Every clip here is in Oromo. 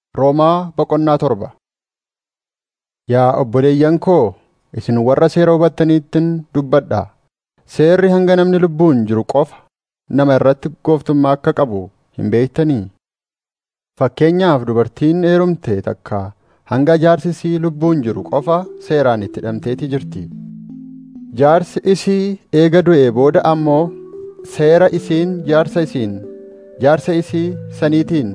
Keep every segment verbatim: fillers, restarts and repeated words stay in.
Roomaa boqonnaa torba. Yaa obboleeyyan koo, isin warra seera hubattaniittin dubbadhaa. Seerri hanga namni lubbuun jiru qofa nama irratti gooftummaa akka qabu hin beektanii? Fakkeenyaaf dubartiin heerumte takka hanga jaarsi isii lubbuun jiru qofa seeraan itti hidhamteeti jirti. Jaarsi isii eega du'ee booda ammoo seera isiin jaarsa isiin jaarsa isii saniitiin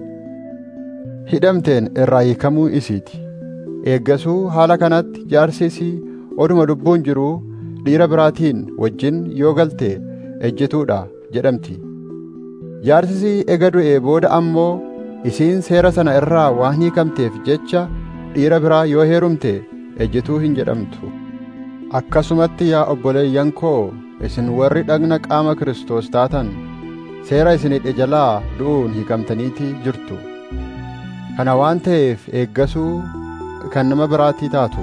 hidhamteen irraa hiikamuu isiiti. Eeggasuu haala kanatti jaarsi isii oduma lubbuun jiruu dhiira biraatiin wajjin yoo galte ejjituudha jedhamti. Jaarsi isii eega du'ee booda ammoo isiin seera sana irraa waan hiikamteef jecha dhiira biraa yoo heerumte ejjituu hin jedhamtu. Akkasumatti yaa obboleeyyan koo, isin warri dhagna qaama Kiristoos taatan seera isin hidhe jalaa du'uun hiikamtaniitii jirtu. Kana waan ta'eef eeggasuu kan nama biraatii taatu.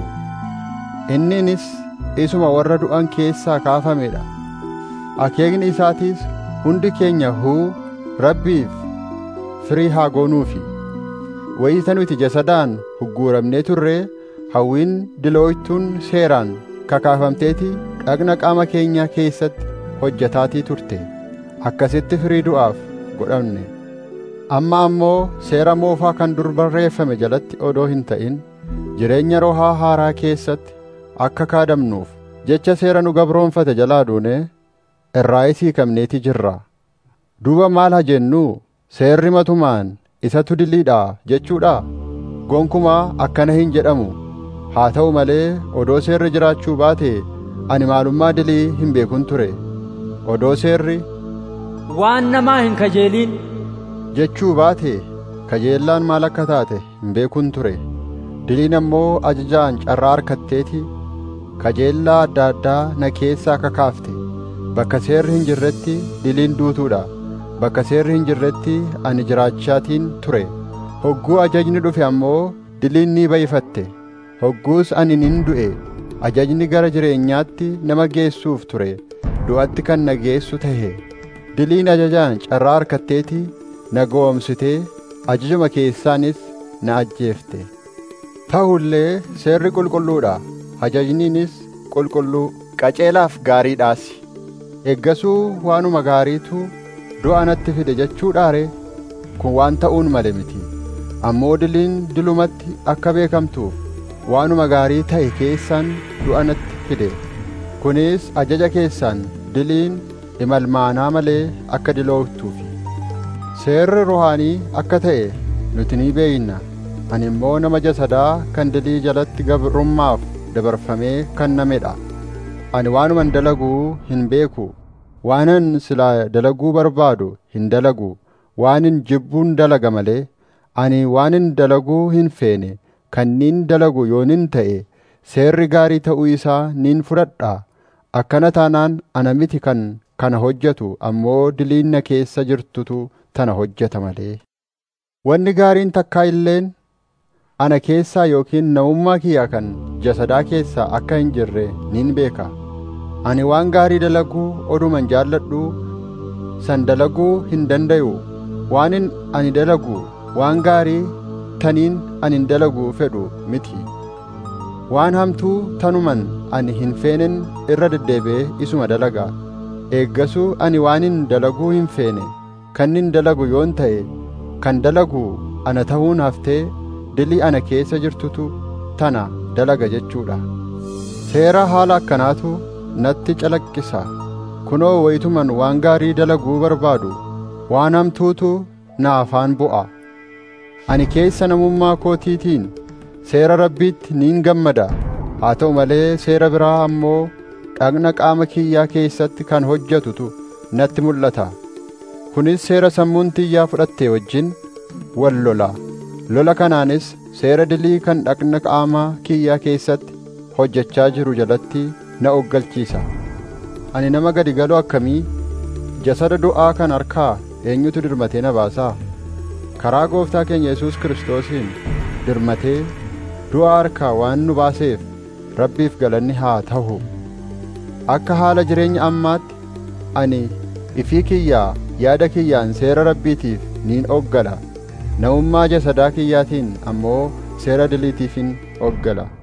Inninis isuma warra du'an keessaa kaafamedha. Akeekni isaatiis hundi keenya huu Rabbiif firii haa goonuufi. Wayita nuti jasadaan hugguuramnee turree hawwiin dilooytuun seeraan kakaafamteeti dhagna qaama keenyaa keessatti hojjetaatii turte. Akkasitti firii du'aaf godhamne. Amma ammoo seera moofaa kan dur barreeffame jalatti odoo hin ta'in jireenya rohaa haaraa keessatti akka kaadamnuuf jecha seera nu gabroonfate jalaa duune irraa hiikamneeti jirra. Duuba maal haa jennu? Seerri matumaan isatu diliidha jechuudha? Gonkumaa akkana hin jedhamu. Haa ta'u malee odoo seerri jiraachuu baate ani maalummaa dilii hin beekun ture. Odoo seerri waan namaa hin kajeelin jechuu baate kajeellaan maal akka taate hin beekun ture. Diliin ammoo ajajaan carraa harkatteeti kajeellaa adda addaa na keessaa kakaafte. Bakka seerri hin jirretti diliin duutuudha. Bakka seerri hin jirretti ani jiraachaatiin ture. Hogguu ajajni dhufe ammoo diliin ni bayifatte. Hogguus ani nin du'e. Ajajni gara jireenyaatti nama geessuuf ture du'atti kan na geessu tahe. Diliin ajajaan carraa harkatteeti na gowwoomsitee ajajuma keessaanis na ajjeefte. Ta'ullee seerri qulqulluudha, ajajniinis qulqulluu, qaceelaaf gaariidhaas. Eeggasuu waanuma gaariitu du'a natti fide jechuudhaare? Kun waan ta'uun male miti. Ammoo diliin dilumatti akka beekamtuuf waanuma gaarii ta'e keessaan du'a natti fide. Kunis ajaja keessaan diliin imalmaanaa malee akka dilooftuufi. Seerri ruhaanii akka ta'e nuti ni beeyna. Ani immoo nama jasadaa kan dilii jalatti gabrummaaf dabarfamee kennamedha. Ani waanuman dalaguu hin beeku. Waanan silaa dalaguu barbaadu hin dalagu. Waanin jibbuun dalaga malee. Ani waanin dalaguu hin feene kanniin dalagu yoonin ta'e seerri gaarii ta'uu isaa nin fudhadha. Akkana taanaan ana miti kan kana hojjetu ammoo diliin na keessa jirtutu tana hojjeta malee. Wanni gaariin takkaa illeen ana keessaa yookiin namummaa kiyya kan jasadaa keessaa akka hin jirre nin beeka. Ani waan gaarii dalaguu oduman jaalladhu san dalaguu hin dandayu. Waanin ani dalagu waan gaarii taniin ani hin dalaguu fedhu miti. Waan hamtuu tanuman ani hin feenen irra deddeebi'ee isuma dalaga. Eeggasuu ani waanin dalaguu hin feene kannin dalagu yoon ta'e kan dalagu ana ta'uun haftee dilii ana keessa jirtutu tana dalaga jechuudha. Seera haala akkanaatu natti calaqqisa. Kunoo wayituman waan gaarii dalaguu barbaadu waan hamtuutu na afaan bu'a. Ani keessa namummaa kootiitiin seera Rabbiitti nin gammada. Haa ta'u malee seera biraa ammoo dhagna qaama kiyyaa keessatti kan hojjetutu natti mul'ata. Kunis seera sammuun tiyyaa fudhatte wajjin wal lola. Lola kanaanis seera dilii kan dhagna qaama kiyyaa keessatti hojjechaa jiru jalatti na oggalchiisa. Ani nama gadi galoo akkamii? Jasada du'aa kan harkaa eenyutu dirmatee na baasaa? Karaa gooftaa keenya Yesuus Kiristoosiin dirmatee du'a harkaa waan nu baaseef Rabbiif galanni haa ta'u. Akka haala jireenya ammaatti ani ifii kiyyaa yaada kiyyaan seera Rabbiitiif niin oggala. Namummaa jasadaa kiyyaatiin ammoo seera diliitiifin hoggala.